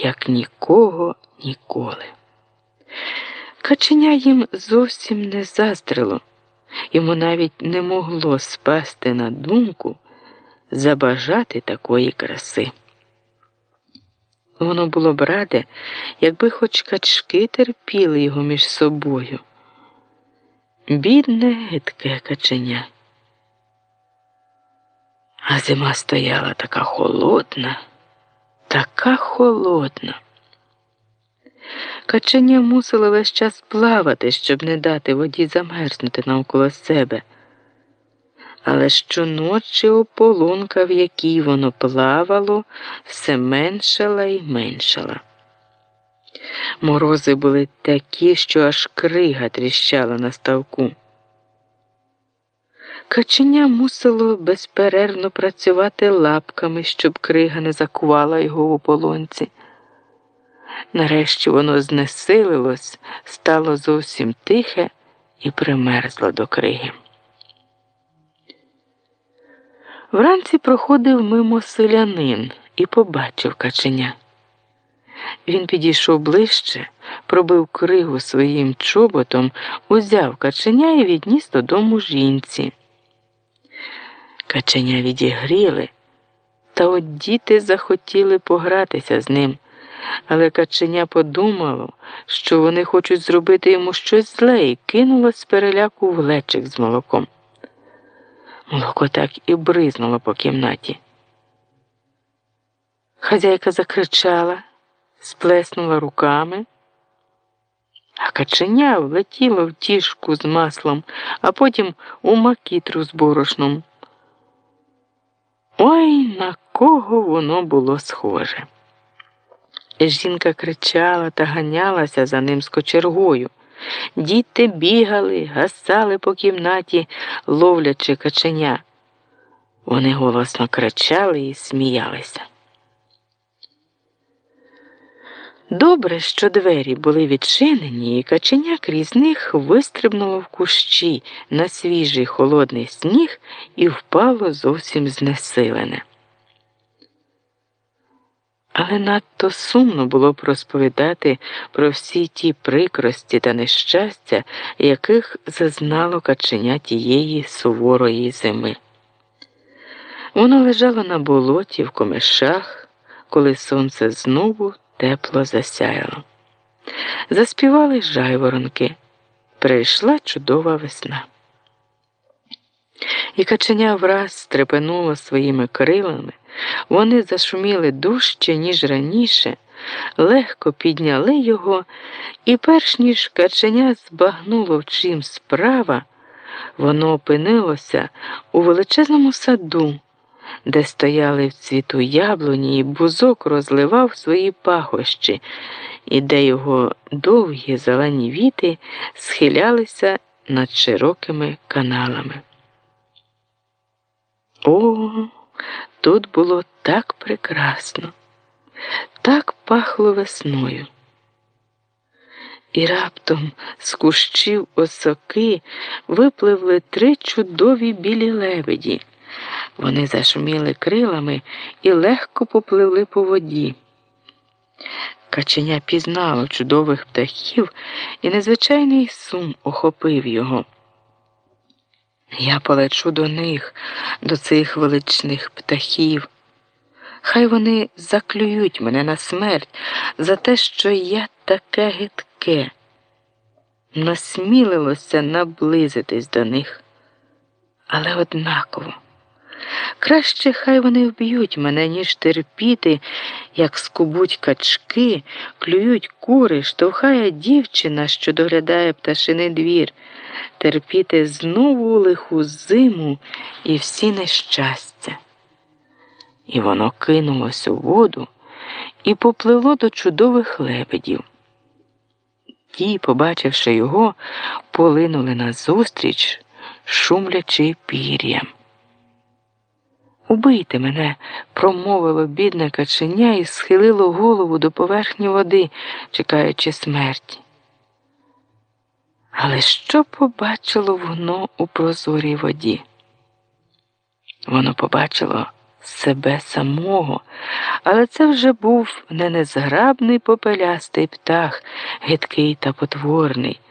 як нікого ніколи. Каченя їм зовсім не заздрило, йому навіть не могло спасти на думку забажати такої краси. Воно було б раде, якби хоч качки терпіли його між собою. Бідне, гидке каченя. А зима стояла така холодна, така холодна. Каченя мусило весь час плавати, щоб не дати воді замерзнути навколо себе. Але щоночі ополонка, в якій воно плавало, все меншала і меншала. Морози були такі, що аж крига тріщала на ставку. Каченя мусило безперервно працювати лапками, щоб крига не закувала його в ополонці. Нарешті воно знесилилось, стало зовсім тихе і примерзло до криги. Вранці проходив мимо селянин і побачив каченя. Він підійшов ближче, пробив кригу своїм чоботом, узяв каченя і відніс додому жінці. Каченя відігріли, та от діти захотіли погратися з ним. Але каченя подумало, що вони хочуть зробити йому щось зле, і кинуло з переляку в глечик з молоком. Молоко так і бризнуло по кімнаті. Хазяйка закричала, сплеснула руками, а каченя влетіло в тішку з маслом, а потім у макітру з борошном. Ой, на кого воно було схоже! Жінка кричала та ганялася за ним з кочергою. Діти бігали, гасали по кімнаті, ловлячи каченя. Вони голосно кричали і сміялися. Добре, що двері були відчинені, і каченя крізь них вистрибнуло в кущі на свіжий холодний сніг і впало зовсім знесилене. Але надто сумно було б розповідати про всі ті прикрості та нещастя, яких зазнало каченя тієї суворої зими. Воно лежало на болоті в комишах, коли сонце знову тепло засяяло. Заспівали жайворонки. Прийшла чудова весна. І каченя враз стрепенуло своїми крилами, вони зашуміли дужче, ніж раніше, легко підняли його, і перш ніж каченя збагнуло, в чим справа, воно опинилося у величезному саду, де стояли в цвіту яблуні, і бузок розливав свої пахощі, і де його довгі зелені віти схилялися над широкими каналами. О, тут було так прекрасно, так пахло весною. І раптом з кущів осоки випливли 3 чудові білі лебеді. Вони зашуміли крилами і легко попливли по воді. Каченя пізнало чудових птахів, і незвичайний сум охопив його. Я полечу до них, до цих величних птахів. Хай вони заклюють мене на смерть за те, що я таке гидке. Насмілилося наблизитись до них. Але однаково. Краще хай вони вб'ють мене, ніж терпіти, як скубуть качки, клюють кури, штовхає дівчина, що доглядає пташиний двір, терпіти знову лиху зиму і всі нещастя. І воно кинулось у воду і попливло до чудових лебедів. Ті, побачивши його, полинули назустріч, шумлячи пір'ям. «Убийте мене!» – промовило бідне каченя і схилило голову до поверхні води, чекаючи смерті. Але що побачило воно у прозорій воді? Воно побачило себе самого. Але це вже був не незграбний попелястий птах, гидкий та потворний,